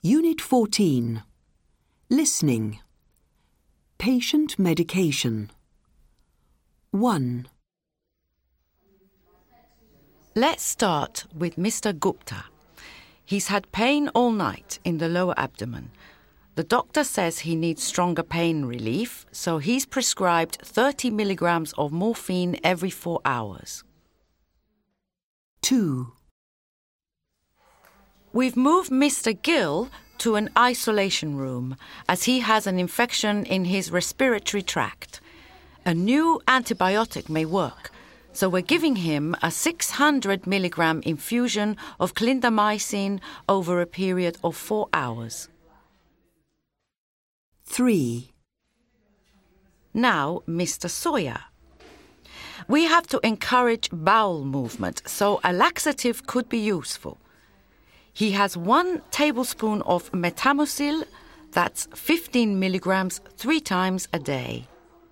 Unit 14. Listening. Patient medication. 1. Let's start with Mr. Gupta. He's had pain all night in the lower abdomen. The doctor says he needs stronger pain relief, so he's prescribed 30 milligrams of morphine every 4 hours. 2. We've moved Mr. Gill to an isolation room as he has an infection in his respiratory tract. A new antibiotic may work, so we're giving him a 600 milligram infusion of clindamycin over a period of 4 hours. 3. Now, Mr. Sawyer. We have to encourage bowel movement, so a laxative could be useful. He has 1 tablespoon of metamucil, that's 15 milligrams 3 times a day.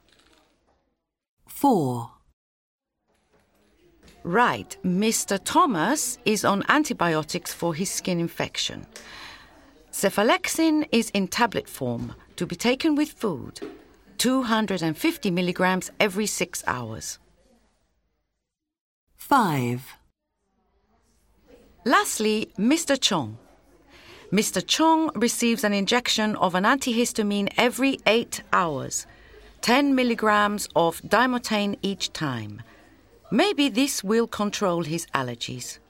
4. Right, Mr. Thomas is on antibiotics for his skin infection. Cephalexin is in tablet form to be taken with food, 250 milligrams every 6 hours. 5. Lastly, Mr. Chong. Mr. Chong receives an injection of an antihistamine every 8 hours, 10 milligrams of Dimotane each time. Maybe this will control his allergies.